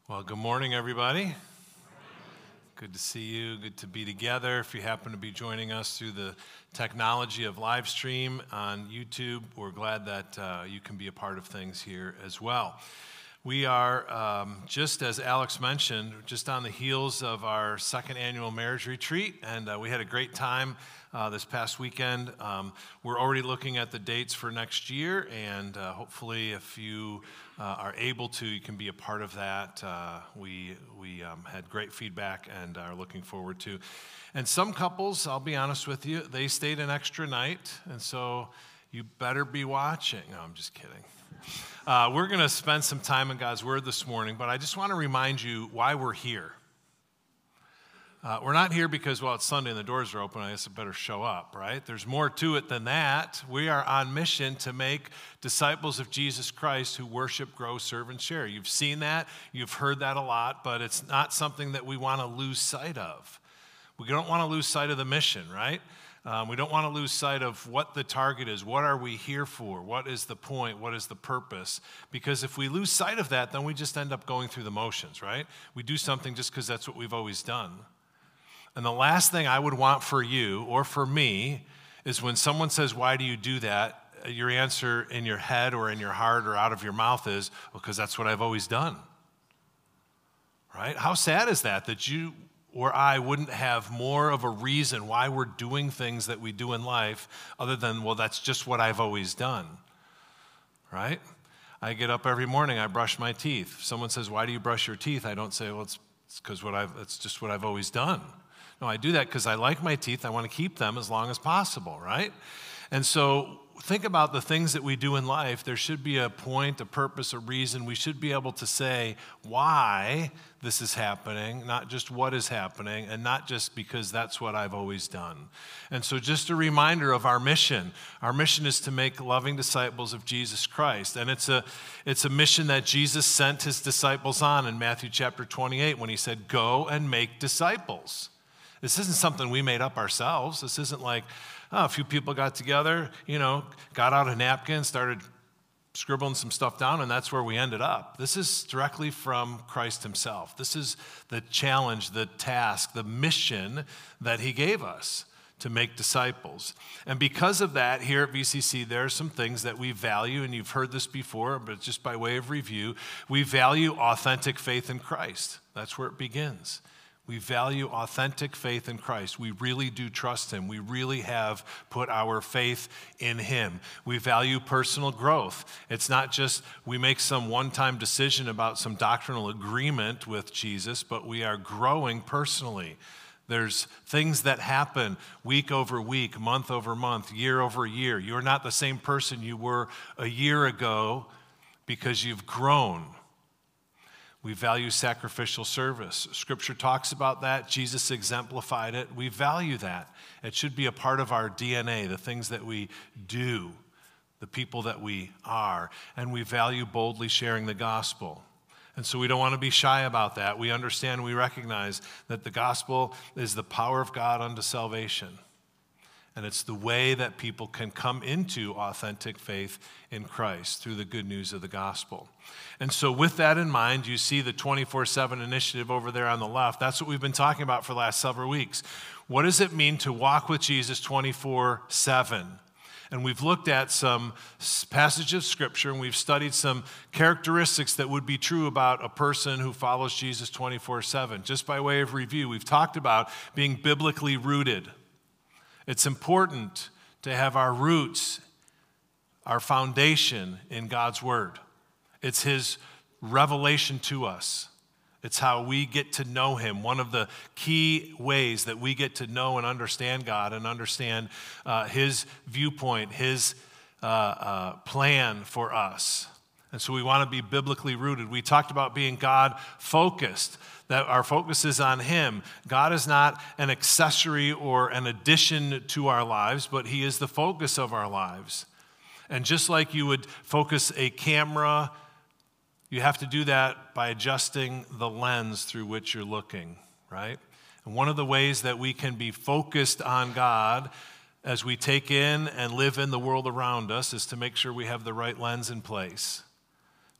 Well, good morning, everybody. Good to see you. Good to be together. If you happen to be joining us through the technology of live stream on YouTube, we're glad that you can be a part of things here as well. We are, just as Alex mentioned, just on the heels of our second annual marriage retreat, and we had a great time this past weekend. We're already looking at the dates for next year, and hopefully if you are able to, you can be a part of that. We had great feedback and are looking forward to. And some couples, I'll be honest with you, they stayed an extra night, and so you better be watching. No, I'm just kidding. We're going to spend some time in God's Word this morning, but I just want to remind you why we're here. We're not here because, well, it's Sunday and the doors are open, I guess I better show up, right? There's more to it than that. We are on mission to make disciples of Jesus Christ who worship, grow, serve, and share. You've seen that, you've heard that a lot, but it's not something that we want to lose sight of. We don't want to lose sight of the mission, right? We don't want to lose sight of what the target is. What are we here for? What is the point? What is the purpose? Because if we lose sight of that, then we just end up going through the motions, right? We do something just because that's what we've always done. And the last thing I would want for you or for me is when someone says, why do you do that? Your answer in your head or in your heart or out of your mouth is, well, because that's what I've always done. Right? How sad is that you or I wouldn't have more of a reason why we're doing things that we do in life other than, well, that's just what I've always done. Right? I get up every morning, I brush my teeth. If someone says, why do you brush your teeth? I don't say, well, it's because it's just what I've always done. No, I do that because I like my teeth. I want to keep them as long as possible, right? And so think about the things that we do in life. There should be a point, a purpose, a reason. We should be able to say why this is happening, not just what is happening, and not just because that's what I've always done. And so just a reminder of our mission. Our mission is to make loving disciples of Jesus Christ. And it's a mission that Jesus sent his disciples on in Matthew chapter 28 when he said, go and make disciples. This isn't something we made up ourselves. This isn't like, a few people got together, got out a napkin, started scribbling some stuff down, and that's where we ended up. This is directly from Christ himself. This is the challenge, the task, the mission that he gave us to make disciples. And because of that, here at VCC, there are some things that we value, and you've heard this before, but just by way of review, we value authentic faith in Christ. That's where it begins. We value authentic faith in Christ. We really do trust him. We really have put our faith in him. We value personal growth. It's not just we make some one-time decision about some doctrinal agreement with Jesus, but we are growing personally. There's things that happen week over week, month over month, year over year. You're not the same person you were a year ago because you've grown. We value sacrificial service. Scripture talks about that. Jesus exemplified it. We value that. It should be a part of our DNA, the things that we do, the people that we are. And we value boldly sharing the gospel. And so we don't want to be shy about that. We understand, we recognize that the gospel is the power of God unto salvation. And it's the way that people can come into authentic faith in Christ through the good news of the gospel. And so with that in mind, you see the 24/7 initiative over there on the left. That's what we've been talking about for the last several weeks. What does it mean to walk with Jesus 24/7? And we've looked at some passages of Scripture, and we've studied some characteristics that would be true about a person who follows Jesus 24/7. Just by way of review, we've talked about being biblically rooted. It's important to have our roots, our foundation in God's Word. It's his revelation to us. It's how we get to know him. One of the key ways that we get to know and understand God and understand his viewpoint, his plan for us. And so we want to be biblically rooted. We talked about being God-focused, that our focus is on him. God is not an accessory or an addition to our lives, but he is the focus of our lives. And just like you would focus a camera, you have to do that by adjusting the lens through which you're looking, right? And one of the ways that we can be focused on God as we take in and live in the world around us is to make sure we have the right lens in place.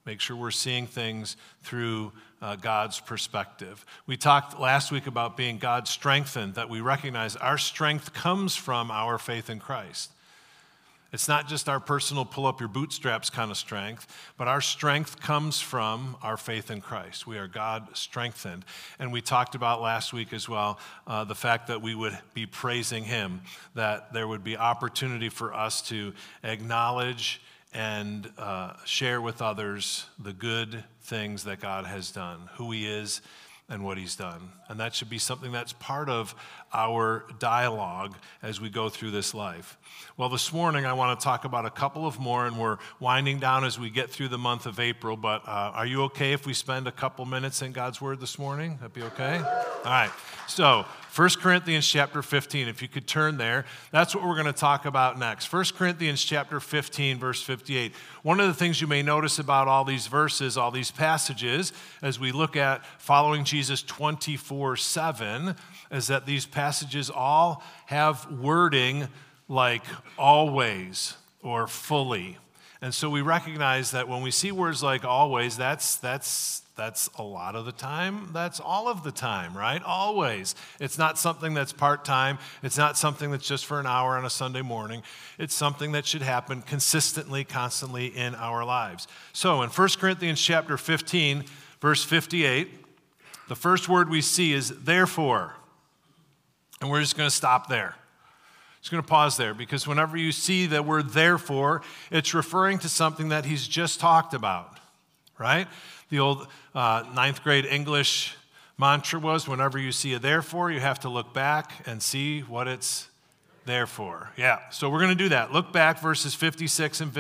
Make sure we're seeing things through God's perspective. We talked last week about being God strengthened, that we recognize our strength comes from our faith in Christ. It's not just our personal pull up your bootstraps kind of strength, but our strength comes from our faith in Christ. We are God strengthened. And we talked about last week as well the fact that we would be praising Him, that there would be opportunity for us to acknowledge and share with others the good things that God has done, who He is and what He's done. And that should be something that's part of our dialogue as we go through this life. Well, this morning I want to talk about a couple of more, and we're winding down as we get through the month of April, but are you okay if we spend a couple minutes in God's Word this morning? That'd be okay? All right. So, 1 Corinthians chapter 15, if you could turn there, that's what we're going to talk about next. 1 Corinthians chapter 15, verse 58. One of the things you may notice about all these verses, all these passages, as we look at following Jesus 24/7, is that these passages all have wording like always or fully. And so we recognize that when we see words like always, that's a lot of the time. That's all of the time, right? Always. It's not something that's part-time. It's not something that's just for an hour on a Sunday morning. It's something that should happen consistently, constantly in our lives. So in 1 Corinthians chapter 15, verse 58, the first word we see is therefore. And we're just going to stop there. Just going to pause there, because whenever you see the word therefore, it's referring to something that he's just talked about, right? The old ninth grade English mantra was, whenever you see a therefore, you have to look back and see what it's there for. Yeah, so we're going to do that. Look back, verses 56 and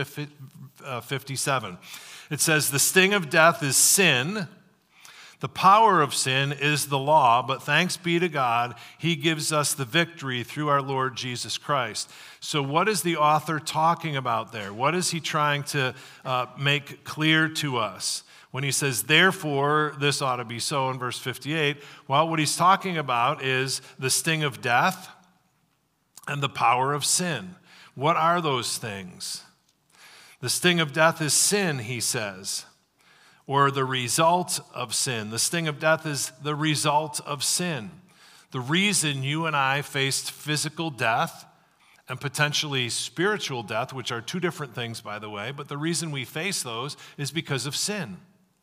57. It says, the sting of death is sin. The power of sin is the law, but thanks be to God, He gives us the victory through our Lord Jesus Christ. So what is the author talking about there? What is he trying to make clear to us? When he says, therefore, this ought to be so in verse 58, well, what he's talking about is the sting of death and the power of sin. What are those things? The sting of death is sin, he says, or the result of sin. The sting of death is the result of sin. The reason you and I faced physical death and potentially spiritual death, which are two different things, by the way, but the reason we face those is because of sin.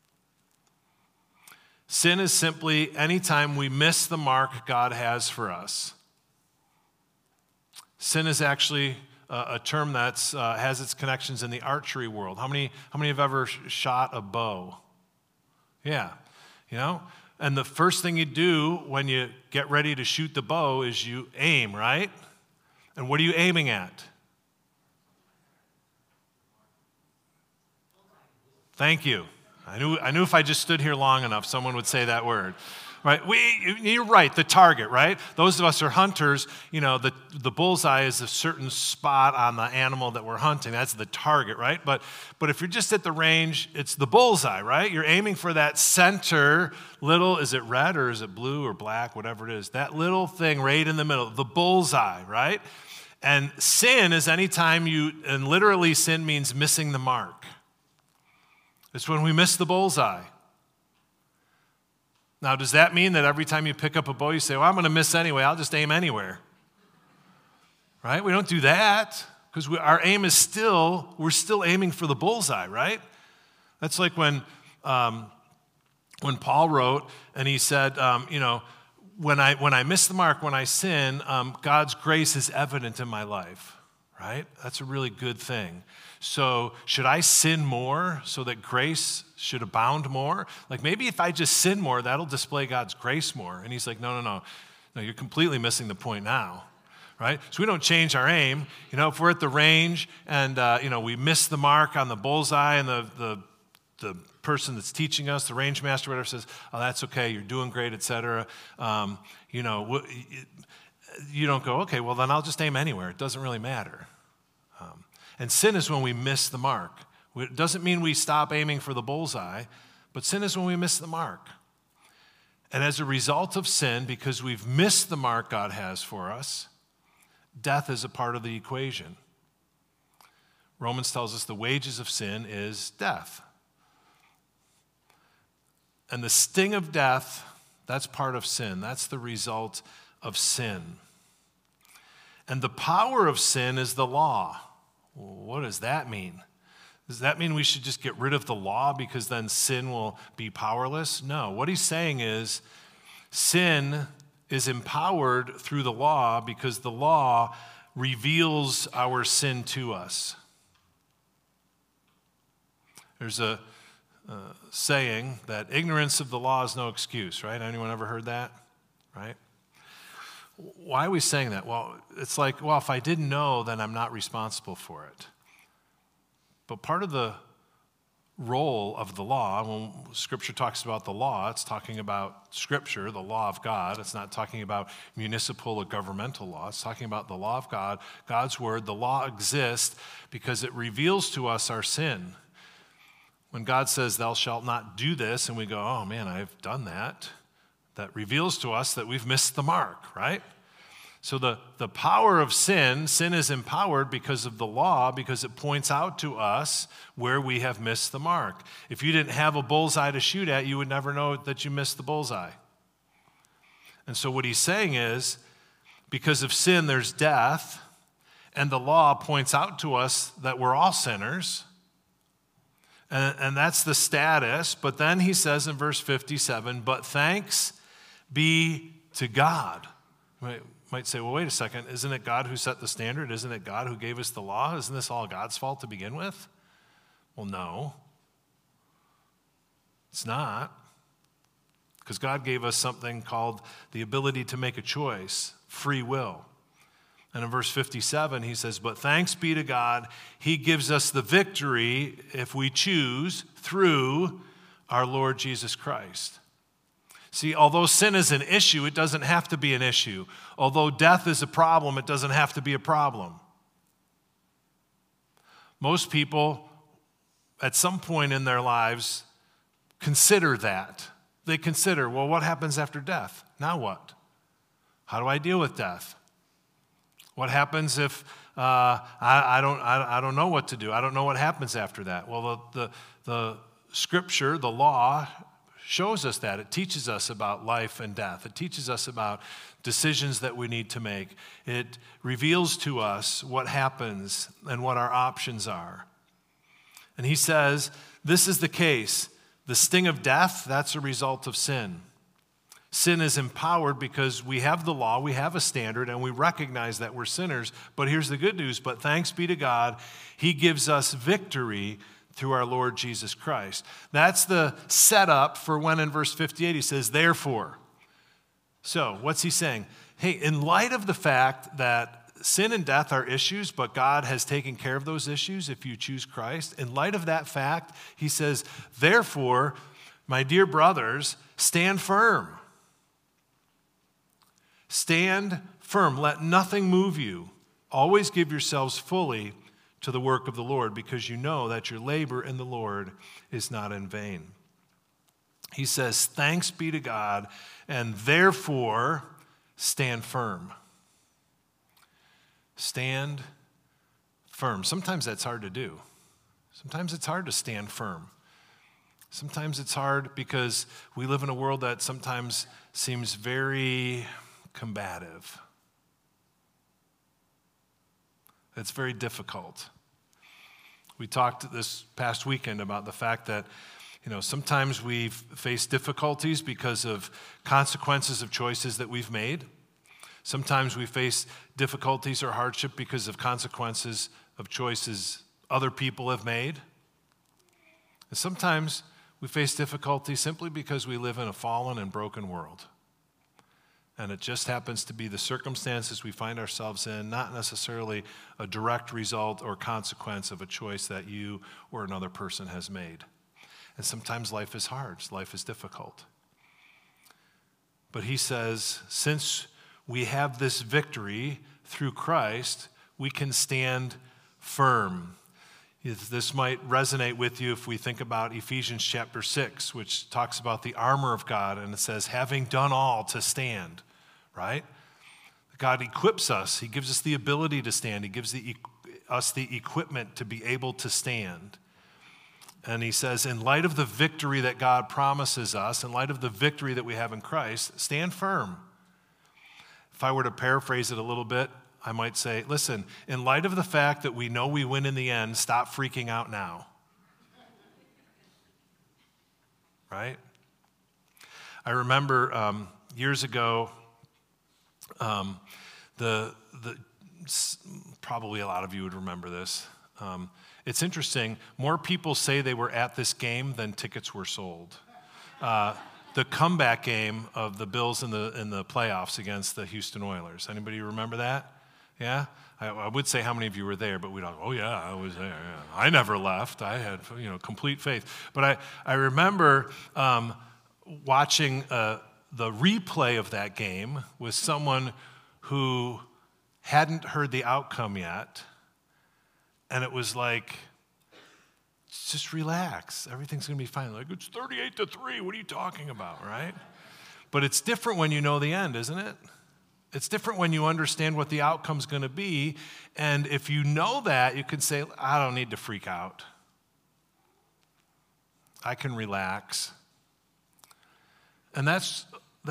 Sin is simply any time we miss the mark God has for us. Sin is actually a term that has its connections in the archery world. How many have ever shot a bow? Yeah, you know? And the first thing you do when you get ready to shoot the bow is you aim, right? And what are you aiming at? Thank you. I knew if I just stood here long enough, someone would say that word. Right? You're right, the target, right? Those of us who are hunters, you know, the bullseye is a certain spot on the animal that we're hunting. That's the target, right? But if you're just at the range, it's the bullseye, right? You're aiming for that center little, is it red or is it blue or black, whatever it is, that little thing right in the middle, the bullseye, right? And sin is anytime and literally sin means missing the mark. It's when we miss the bullseye. Now, does that mean that every time you pick up a bow, you say, well, I'm going to miss anyway, I'll just aim anywhere? Right? We don't do that, because our aim is we're still aiming for the bullseye, right? That's like when Paul wrote, and he said, when I miss the mark, when I sin, God's grace is evident in my life, right? That's a really good thing. So should I sin more so that grace should abound more? Like maybe if I just sin more, that'll display God's grace more. And he's like, no, you're completely missing the point now, right? So we don't change our aim. You know, if we're at the range and, we miss the mark on the bullseye and the person that's teaching us, the range master, whatever, says, oh, that's okay, you're doing great, et cetera. You don't go, okay, well, then I'll just aim anywhere. It doesn't really matter. And sin is when we miss the mark. It doesn't mean we stop aiming for the bullseye, but sin is when we miss the mark. And as a result of sin, because we've missed the mark God has for us, death is a part of the equation. Romans tells us the wages of sin is death. And the sting of death, that's part of sin. That's the result of sin. And the power of sin is the law. Well, what does that mean? Does that mean we should just get rid of the law because then sin will be powerless? No. What he's saying is sin is empowered through the law because the law reveals our sin to us. There's a saying that ignorance of the law is no excuse, right? Anyone ever heard that? Right? Why are we saying that? Well, it's like, well, if I didn't know, then I'm not responsible for it. But part of the role of the law, when Scripture talks about the law, it's talking about Scripture, the law of God. It's not talking about municipal or governmental law. It's talking about the law of God, God's Word. The law exists because it reveals to us our sin. When God says, thou shalt not do this, and we go, oh man, I've done that, that reveals to us that we've missed the mark, right? So the power of sin is empowered because of the law, because it points out to us where we have missed the mark. If you didn't have a bullseye to shoot at, you would never know that you missed the bullseye. And so what he's saying is, because of sin, there's death, and the law points out to us that we're all sinners. And that's the status. But then he says in verse 57, but thanks be to God. You might say, well, wait a second. Isn't it God who set the standard? Isn't it God who gave us the law? Isn't this all God's fault to begin with? Well, no. It's not. Because God gave us something called the ability to make a choice, free will. And in verse 57, he says, but thanks be to God, he gives us the victory if we choose through our Lord Jesus Christ. See, although sin is an issue, it doesn't have to be an issue. Although death is a problem, it doesn't have to be a problem. Most people, at some point in their lives, consider that. They consider, well, what happens after death? Now what? How do I deal with death? What happens if I don't know what to do? I don't know what happens after that. Well, the Scripture, the law, shows us that. It teaches us about life and death. It teaches us about decisions that we need to make. It reveals to us what happens and what our options are. And he says, this is the case. The sting of death, that's a result of sin. Sin is empowered because we have the law, we have a standard, and we recognize that we're sinners. But here's the good news, but thanks be to God, he gives us victory through our Lord Jesus Christ. That's the setup for when in verse 58 he says, therefore. So what's he saying? Hey, in light of the fact that sin and death are issues, but God has taken care of those issues if you choose Christ, in light of that fact, he says, therefore, my dear brothers, stand firm. Stand firm. Let nothing move you. Always give yourselves fully to the work of the Lord, because you know that your labor in the Lord is not in vain. He says, thanks be to God, and therefore stand firm. Stand firm. Sometimes that's hard to do. Sometimes it's hard to stand firm. Sometimes it's hard because we live in a world that sometimes seems very combative. It's very difficult. We talked this past weekend about the fact that, sometimes we face difficulties because of consequences of choices that we've made. Sometimes we face difficulties or hardship because of consequences of choices other people have made. And sometimes we face difficulty simply because we live in a fallen and broken world. And it just happens to be the circumstances we find ourselves in, not necessarily a direct result or consequence of a choice that you or another person has made. And sometimes life is hard, life is difficult. But he says, since we have this victory through Christ, we can stand firm. This might resonate with you if we think about Ephesians chapter 6, which talks about the armor of God, and it says, having done all to stand, right? God equips us. He gives us the ability to stand. He gives us the equipment to be able to stand. And he says, in light of the victory that God promises us, in light of the victory that we have in Christ, stand firm. If I were to paraphrase it a little bit, I might say, listen, in light of the fact that we know we win in the end, stop freaking out now. Right? I remember years ago, probably a lot of you would remember this. It's interesting, more people say they were at this game than tickets were sold. The comeback game of the Bills in the playoffs against the Houston Oilers. Anybody remember that? Yeah? I would say how many of you were there, but we'd all go, oh yeah, I was there. Yeah. I never left. I had complete faith. But I remember watching the replay of that game with someone who hadn't heard the outcome yet. And it was like, just relax. Everything's going to be fine. Like, it's 38-3. What are you talking about, right? But it's different when you know the end, isn't it? It's different when you understand what the outcome's going to be. And if you know that, you can say, I don't need to freak out. I can relax. And that's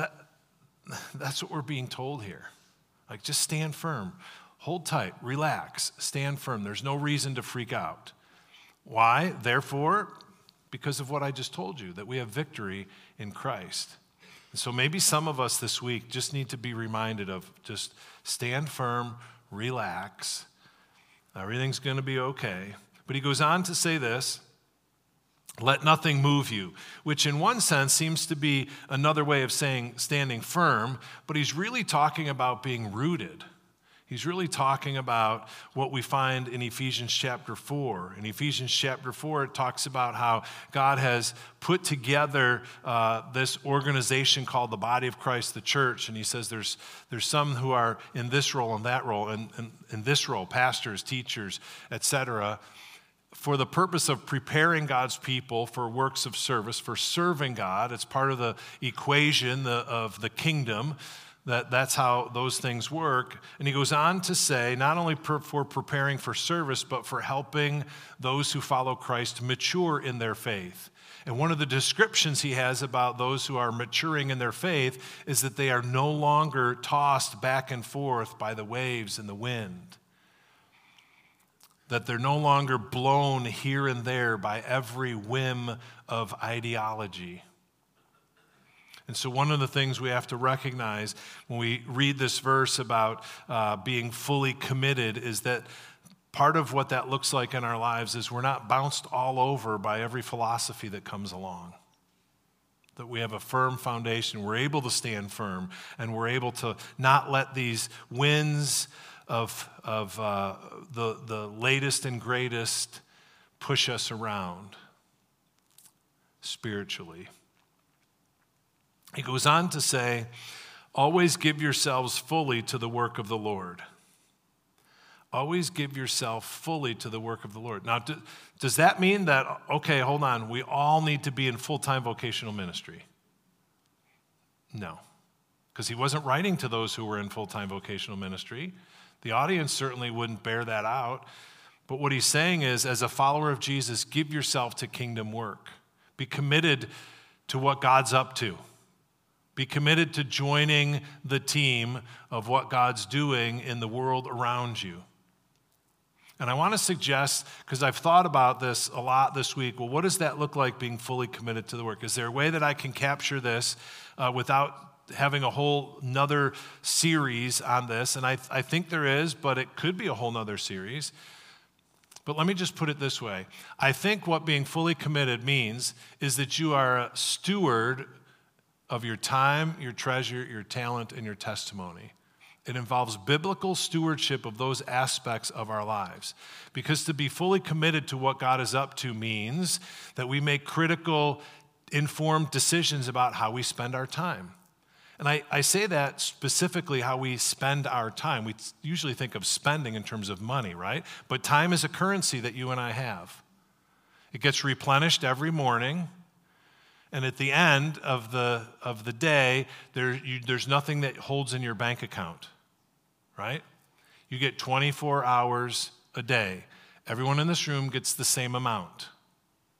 what we're being told here. Like, just stand firm. Hold tight, relax, stand firm. There's no reason to freak out. Why? Therefore, because of what I just told you, that we have victory in Christ. And so maybe some of us this week just need to be reminded of just stand firm, relax. Everything's going to be okay. But he goes on to say this, let nothing move you, which in one sense seems to be another way of saying standing firm, but he's really talking about being rooted. He's really talking about what we find in Ephesians chapter 4. In Ephesians chapter 4, it talks about how God has put together this organization called the body of Christ, the church. And he says there's some who are in this role and that role, and in this role, pastors, teachers, etc., for the purpose of preparing God's people for works of service, for serving God. It's part of the equation of the kingdom. That's how those things work. And he goes on to say, not only for preparing for service, but for helping those who follow Christ mature in their faith. And one of the descriptions he has about those who are maturing in their faith is that they are no longer tossed back and forth by the waves and the wind. That they're no longer blown here and there by every whim of ideology. And so one of the things we have to recognize when we read this verse about being fully committed is that part of what that looks like in our lives is we're not bounced all over by every philosophy that comes along. That we have a firm foundation, we're able to stand firm, and we're able to not let these winds of the latest and greatest push us around spiritually. He goes on to say, always give yourselves fully to the work of the Lord. Always give yourself fully to the work of the Lord. Now, does that mean that, okay, hold on, we all need to be in full-time vocational ministry? No, because he wasn't writing to those who were in full-time vocational ministry. The audience certainly wouldn't bear that out. But what he's saying is, as a follower of Jesus, give yourself to kingdom work. Be committed to what God's up to. Be committed to joining the team of what God's doing in the world around you. And I want to suggest, because I've thought about this a lot this week, well, what does that look like, being fully committed to the work? Is there a way that I can capture this without having a whole nother series on this? And I think there is, but it could be a whole nother series. But let me just put it this way. I think what being fully committed means is that you are a steward of your time, your treasure, your talent, and your testimony. It involves biblical stewardship of those aspects of our lives. Because to be fully committed to what God is up to means that we make critical, informed decisions about how we spend our time. And I say that specifically how we spend our time. We usually think of spending in terms of money, right? But time is a currency that you and I have. It gets replenished every morning. And at the end of the day, there's nothing that holds in your bank account, right? You get 24 hours a day. Everyone in this room gets the same amount.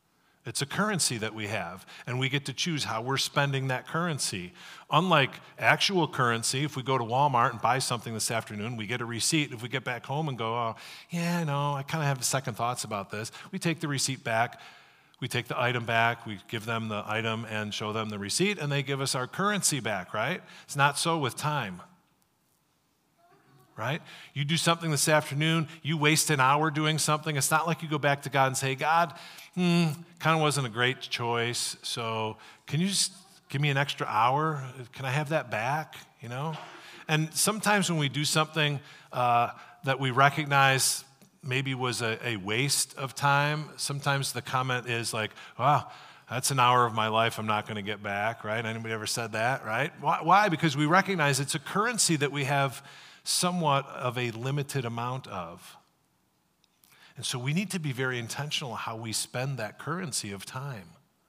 It's a currency that we have, and we get to choose how we're spending that currency. Unlike actual currency, if we go to Walmart and buy something this afternoon, we get a receipt. If we get back home and go, oh, yeah, no, I kind of have second thoughts about this, we take the receipt back, we take the item back, we give them the item and show them the receipt, and they give us our currency back, right? It's not so with time. Right? You do something this afternoon, you waste an hour doing something. It's not like you go back to God and say, God, kind of wasn't a great choice, so can you just give me an extra hour? Can I have that back? You know? And sometimes when we do something that we recognize maybe was a waste of time, sometimes the comment is like, wow, that's an hour of my life I'm not going to get back, right? Anybody ever said that, right? Why? Because we recognize it's a currency that we have somewhat of a limited amount of. And so we need to be very intentional how we spend that currency of time.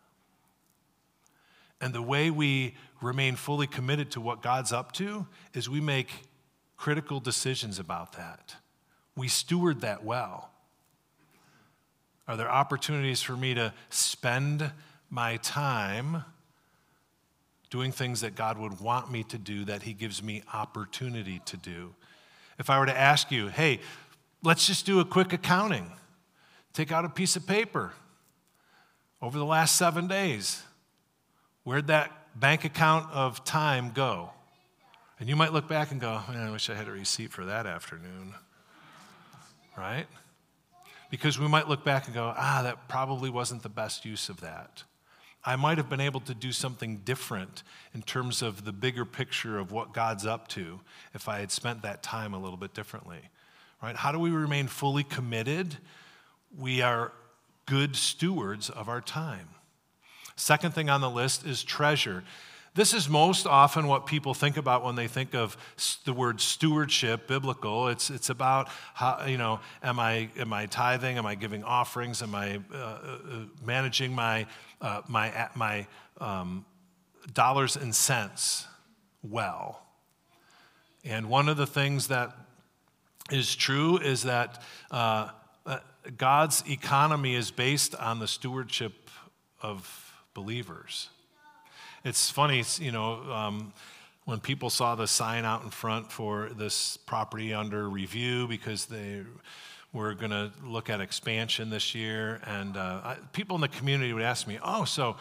And the way we remain fully committed to what God's up to is we make critical decisions about that. We steward that well. Are there opportunities for me to spend my time doing things that God would want me to do, that he gives me opportunity to do? If I were to ask you, hey, let's just do a quick accounting. Take out a piece of paper. Over the last 7 days, where'd that bank account of time go? And you might look back and go, man, I wish I had a receipt for that afternoon. Right? Because we might look back and go, that probably wasn't the best use of that. I might have been able to do something different in terms of the bigger picture of what God's up to if I had spent that time a little bit differently, right? How do we remain fully committed? We are good stewards of our time. Second thing on the list is treasure. This is most often what people think about when they think of the word stewardship, biblical. It's about how, am I tithing? Am I giving offerings? Am I managing my dollars and cents well? And one of the things that is true is that God's economy is based on the stewardship of believers. It's funny, when people saw the sign out in front for this property under review because they were going to look at expansion this year, and people in the community would ask me, so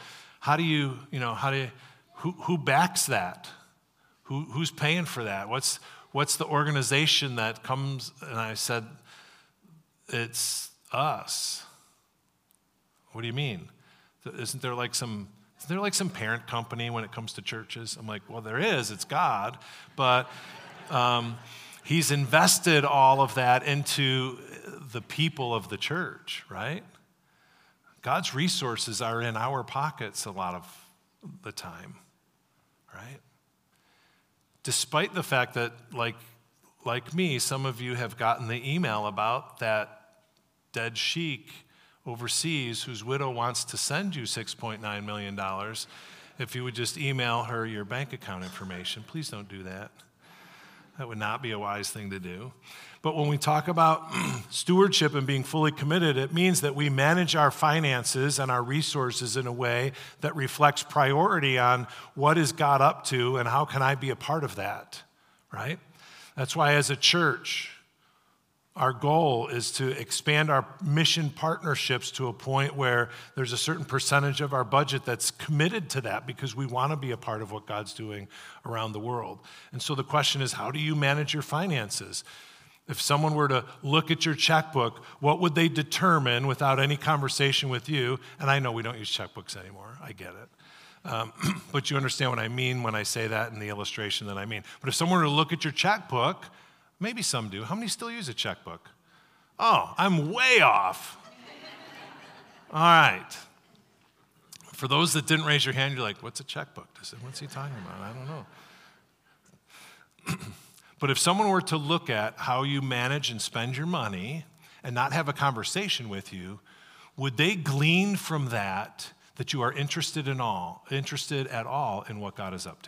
who backs that? Who's paying for that? What's the organization that comes? And I said, it's us. What do you mean? Isn't there like some parent company when it comes to churches? I'm like, well, there is. It's God. But he's invested all of that into the people of the church, right? God's resources are in our pockets a lot of the time, right? Despite the fact that, like me, some of you have gotten the email about that dead sheik overseas whose widow wants to send you $6.9 million if you would just email her your bank account information. Please don't do that. That would not be a wise thing to do. But when we talk about stewardship and being fully committed, it means that we manage our finances and our resources in a way that reflects priority on what is God up to and how can I be a part of that, right? That's why as a church, our goal is to expand our mission partnerships to a point where there's a certain percentage of our budget that's committed to that because we want to be a part of what God's doing around the world. And so the question is, how do you manage your finances? If someone were to look at your checkbook, what would they determine without any conversation with you? And I know we don't use checkbooks anymore. I get it. But you understand what I mean when I say that in the illustration that I mean. But if someone were to look at your checkbook, maybe some do. How many still use a checkbook? Oh, I'm way off. All right. For those that didn't raise your hand, you're like, what's a checkbook? What's he talking about? I don't know. But if someone were to look at how you manage and spend your money and not have a conversation with you, would they glean from that you are interested at all in what God is up to?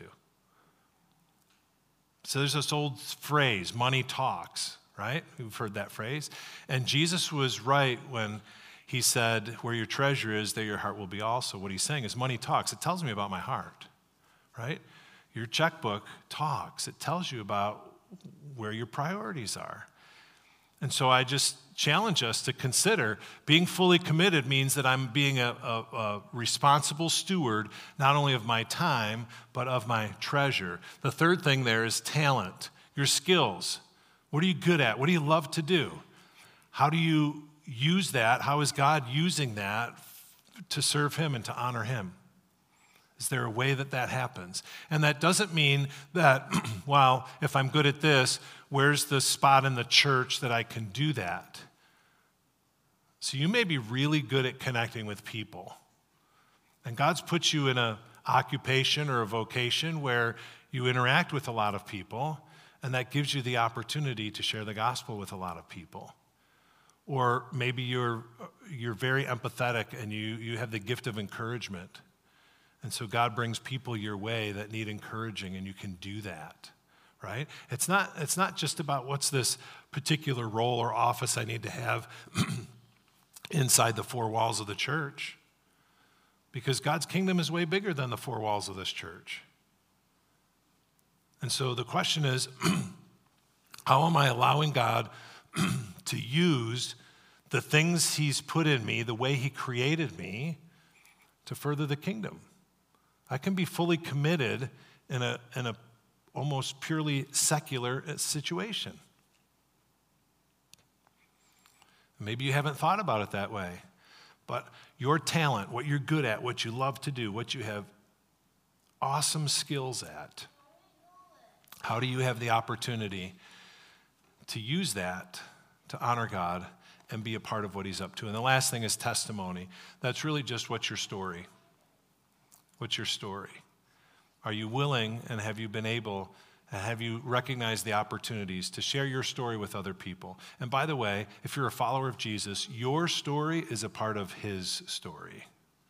So there's this old phrase, money talks, right? We've heard that phrase. And Jesus was right when He said, where your treasure is, there your heart will be also. What he's saying is money talks. It tells me about my heart, right? Your checkbook talks. It tells you about where your priorities are. And so I just challenge us to consider being fully committed means that I'm being a responsible steward, not only of my time, but of my treasure. The third thing there is talent, your skills. What are you good at? What do you love to do? How do you use that? How is God using that to serve him and to honor him? Is there a way that that happens? And that doesn't mean that, well, if I'm good at this, where's the spot in the church that I can do that? So you may be really good at connecting with people. And God's put you in an occupation or a vocation where you interact with a lot of people, and that gives you the opportunity to share the gospel with a lot of people. Or maybe you're very empathetic and you have the gift of encouragement. And so God brings people your way that need encouraging, and you can do that, right? It's not just about what's this particular role or office I need to have inside the four walls of the church, because God's kingdom is way bigger than the four walls of this church. And so the question is, how am I allowing God to use the things he's put in me, the way he created me, to further the kingdom? I can be fully committed in a almost purely secular situation. Maybe you haven't thought about it that way, but your talent, what you're good at, what you love to do, what you have awesome skills at, how do you have the opportunity to use that to honor God and be a part of what he's up to? And the last thing is testimony. That's really just what's your story. What's your story? Are you willing, and have you been able, and have you recognized the opportunities to share your story with other people? And by the way, if you're a follower of Jesus, your story is a part of his story.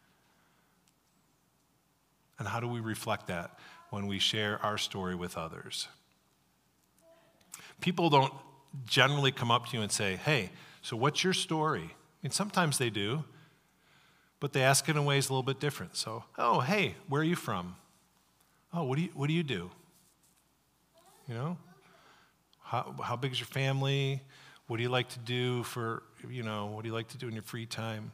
And how do we reflect that when we share our story with others? People don't generally come up to you and say, hey, so what's your story? I mean, sometimes they do. But they ask it in ways a little bit different. So, oh, hey, where are you from? Oh, what do you do? You know, how big is your family? What do you like to do what do you like to do in your free time?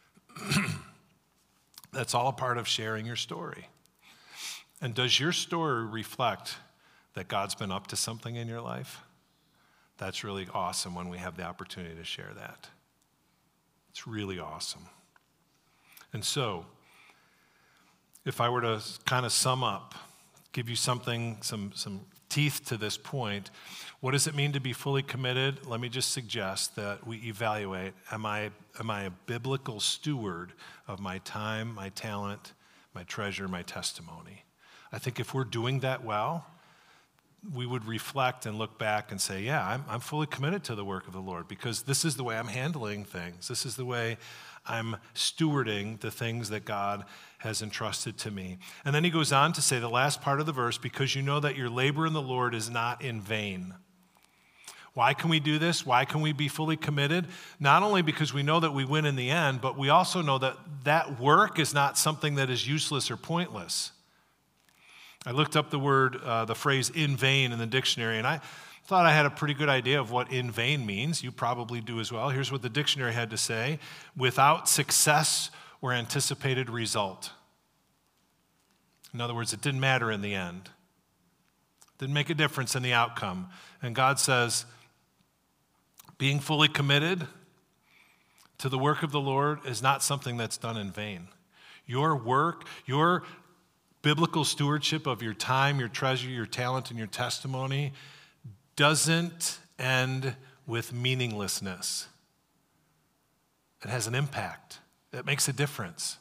That's all a part of sharing your story. And does your story reflect that God's been up to something in your life? That's really awesome when we have the opportunity to share that. It's really awesome. And so, if I were to kind of sum up, give you some teeth to this point, what does it mean to be fully committed? Let me just suggest that we evaluate, am I a biblical steward of my time, my talent, my treasure, my testimony? I think if we're doing that well, we would reflect and look back and say, yeah, I'm fully committed to the work of the Lord, because this is the way I'm handling things. This is the way I'm stewarding the things that God has entrusted to me. And then he goes on to say the last part of the verse, because you know that your labor in the Lord is not in vain. Why can we do this? Why can we be fully committed? Not only because we know that we win in the end, but we also know that that work is not something that is useless or pointless. I looked up the phrase in vain in the dictionary, and I thought I had a pretty good idea of what in vain means. You probably do as well. Here's what the dictionary had to say: without success or anticipated result. In other words, it didn't matter in the end. It didn't make a difference in the outcome. And God says, being fully committed to the work of the Lord is not something that's done in vain. Your work, your biblical stewardship of your time, your treasure, your talent, and your testimony doesn't end with meaninglessness. It has an impact. It makes a difference.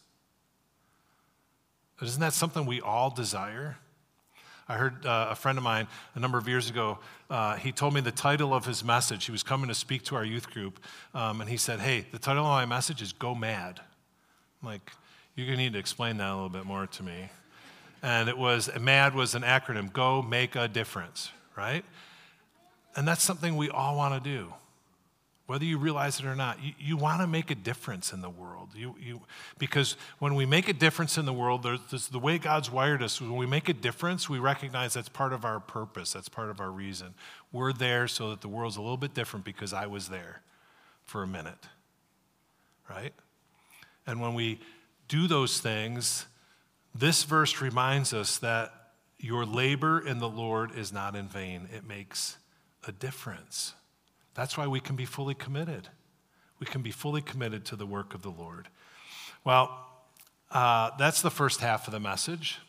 But isn't that something we all desire? I heard a friend of mine a number of years ago, he told me the title of his message. He was coming to speak to our youth group, and he said, hey, the title of my message is Go Mad. I'm like, you're going to need to explain that a little bit more to me. And MAD was an acronym, Go Make a Difference, right? And that's something we all want to do. Whether you realize it or not, you want to make a difference in the world. Because when we make a difference in the world, the way God's wired us, when we make a difference, we recognize that's part of our purpose, that's part of our reason. We're there so that the world's a little bit different because I was there for a minute, right? And when we do those things, this verse reminds us that your labor in the Lord is not in vain. It makes a difference. That's why we can be fully committed. We can be fully committed to the work of the Lord. Well, that's the first half of the message.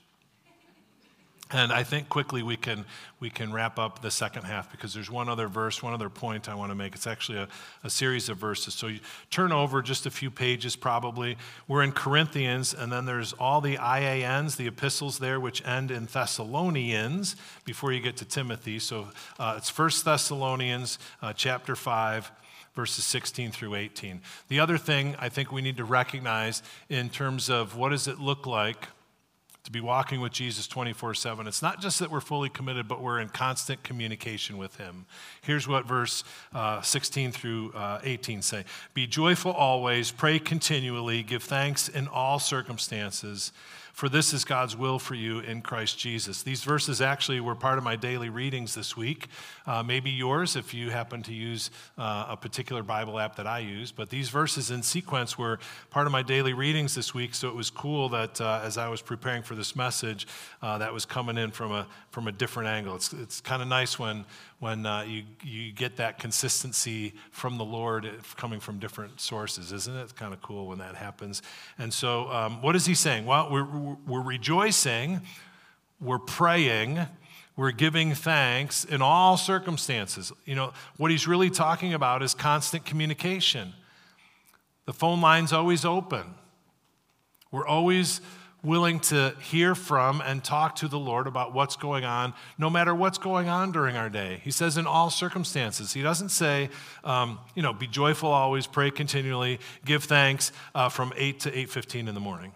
And I think quickly we can wrap up the second half because there's one other verse, one other point I want to make. It's actually a series of verses. So you turn over just a few pages probably. We're in Corinthians, and then there's all the IANs, the epistles there, which end in Thessalonians before you get to Timothy. So it's 1 Thessalonians chapter 5, verses 16 through 18. The other thing I think we need to recognize in terms of what does it look like to be walking with Jesus 24/7. It's not just that we're fully committed, but we're in constant communication with him. Here's what verse 16 through 18 say. Be joyful always, pray continually, give thanks in all circumstances, for this is God's will for you in Christ Jesus. These verses actually were part of my daily readings this week. Maybe yours if you happen to use a particular Bible app that I use. But these verses in sequence were part of my daily readings this week. So it was cool that as I was preparing for this message, that was coming in from a different angle. It's kind of nice when you get that consistency from the Lord coming from different sources, isn't it? It's kind of cool when that happens. And so what is he saying? Well, we're rejoicing, we're praying, we're giving thanks in all circumstances. You know, what he's really talking about is constant communication. The phone line's always open. We're always willing to hear from and talk to the Lord about what's going on, no matter what's going on during our day. He says in all circumstances. He doesn't say, be joyful always, pray continually, give thanks from 8 to 8:15 in the morning.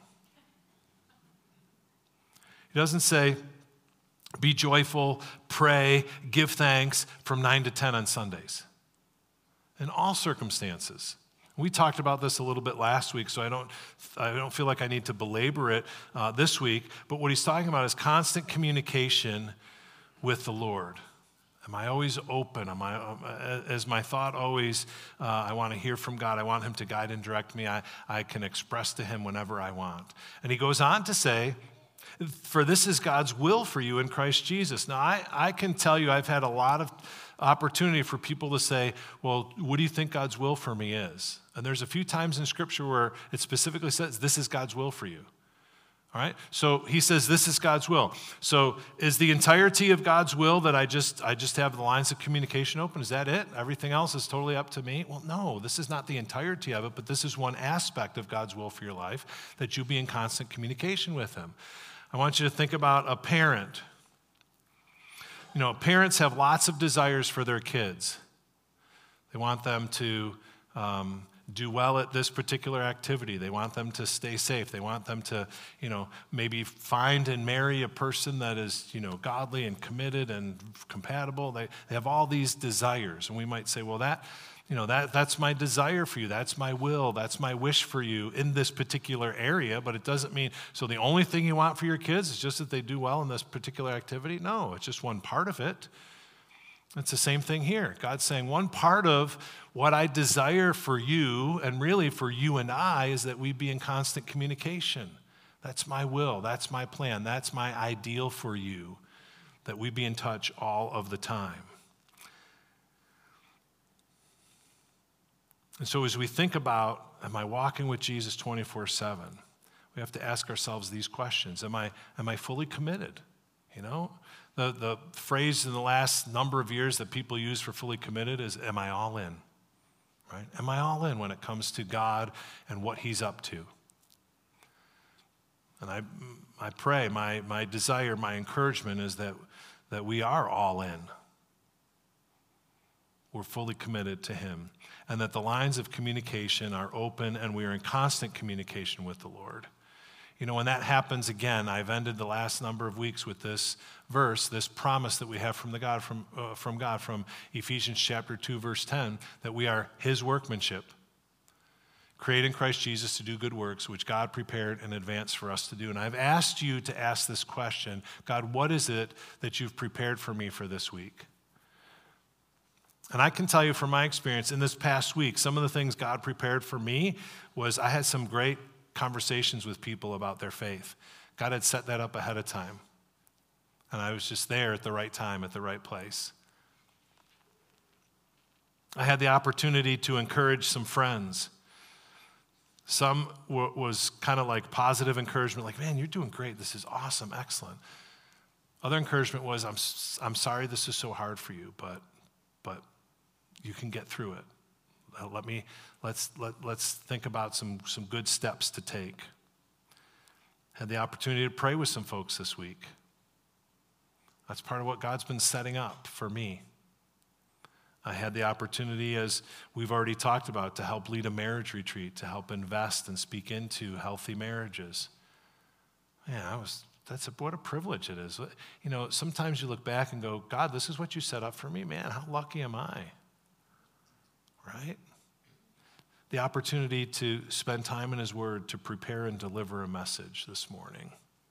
He doesn't say, be joyful, pray, give thanks from 9 to 10 on Sundays. In all circumstances. We talked about this a little bit last week, so I don't feel like I need to belabor it this week. But what he's talking about is constant communication with the Lord. Am I always open? Is my thought always, I want to hear from God. I want him to guide and direct me. I can express to him whenever I want. And he goes on to say, for this is God's will for you in Christ Jesus. Now, I can tell you I've had a lot of opportunity for people to say, well, what do you think God's will for me is? And there's a few times in Scripture where it specifically says, this is God's will for you. All right? So he says, this is God's will. So is the entirety of God's will that I just have the lines of communication open? Is that it? Everything else is totally up to me? Well, no, this is not the entirety of it, but this is one aspect of God's will for your life, that you be in constant communication with him. I want you to think about a parent. You know, parents have lots of desires for their kids. They want them to do well at this particular activity. They want them to stay safe. They want them to, maybe find and marry a person that is, godly and committed and compatible. They have all these desires. And we might say, well, that's my desire for you. That's my will. That's my wish for you in this particular area. But it doesn't mean, so the only thing you want for your kids is just that they do well in this particular activity? No, it's just one part of it. It's the same thing here. God's saying one part of what I desire for you, and really for you and I, is that we be in constant communication. That's my will. That's my plan. That's my ideal for you, that we be in touch all of the time. And so as we think about, am I walking with Jesus 24/7? We have to ask ourselves these questions. Am I fully committed? The phrase in the last number of years that people use for fully committed is, am I all in? Right? Am I all in when it comes to God and what he's up to? And I pray, my desire, my encouragement is that we are all in. We're fully committed to him. And that the lines of communication are open and we are in constant communication with the Lord. You know, when that happens again, I've ended the last number of weeks with this verse, this promise that we have from God, from Ephesians chapter 2, verse 10, that we are his workmanship, created in Christ Jesus to do good works, which God prepared in advance for us to do. And I've asked you to ask this question: God, what is it that you've prepared for me for this week? And I can tell you from my experience in this past week, some of the things God prepared for me was I had some great conversations with people about their faith. God had set that up ahead of time. And I was just there at the right time, at the right place. I had the opportunity to encourage some friends. Some was kind of like positive encouragement, like, man, you're doing great. This is awesome, excellent. Other encouragement was, I'm sorry this is so hard for you, but you can get through it. Let's think about some good steps to take. Had the opportunity to pray with some folks this week. That's part of what God's been setting up for me. I had the opportunity, as we've already talked about, to help lead a marriage retreat, to help invest and speak into healthy marriages. Man, what a privilege it is. You know, sometimes you look back and go, God, this is what you set up for me. Man, how lucky am I? Right? The opportunity to spend time in his word to prepare and deliver a message this morning.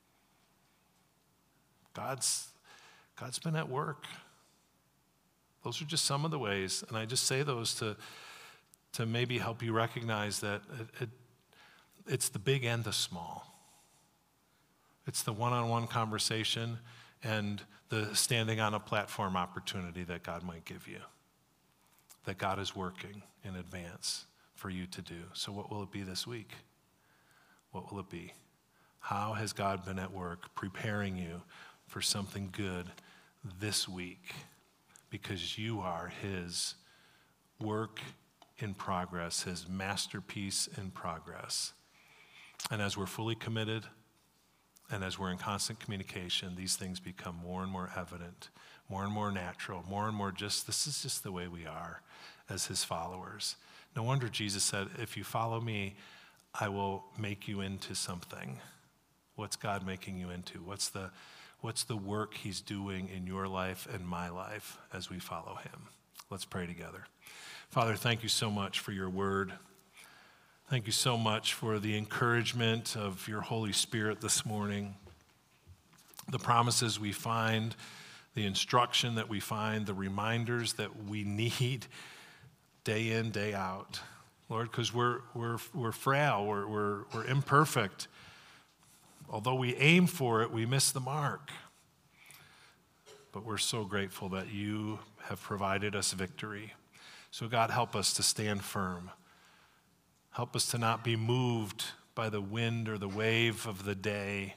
God's been at work. Those are just some of the ways, and I just say those to maybe help you recognize that it's the big and the small. It's the one-on-one conversation and the standing on a platform opportunity that God might give you, that God is working in advance for you to do. So what will it be this week? What will it be? How has God been at work preparing you for something good this week? Because you are his work in progress, his masterpiece in progress. And as we're fully committed and as we're in constant communication, these things become more and more evident, more and more natural, more and more this is just the way we are as his followers. No wonder Jesus said, if you follow me, I will make you into something. What's God making you into? What's the work he's doing in your life and my life as we follow him? Let's pray together. Father, thank you so much for your word. Thank you so much for the encouragement of your Holy Spirit this morning, the promises we find, the instruction that we find, the reminders that we need day in, day out. Lord, because we're frail, we're imperfect. Although we aim for it, we miss the mark. But we're so grateful that you have provided us victory. So God, help us to stand firm. Help us to not be moved by the wind or the wave of the day.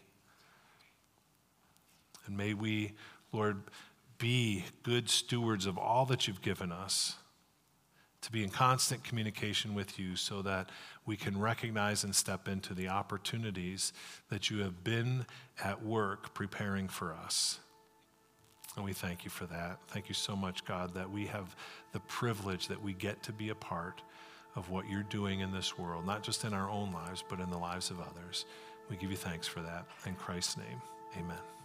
And may we, Lord, be good stewards of all that you've given us, to be in constant communication with you so that we can recognize and step into the opportunities that you have been at work preparing for us. And we thank you for that. Thank you so much, God, that we have the privilege that we get to be a part of what you're doing in this world, not just in our own lives, but in the lives of others. We give you thanks for that. In Christ's name, amen.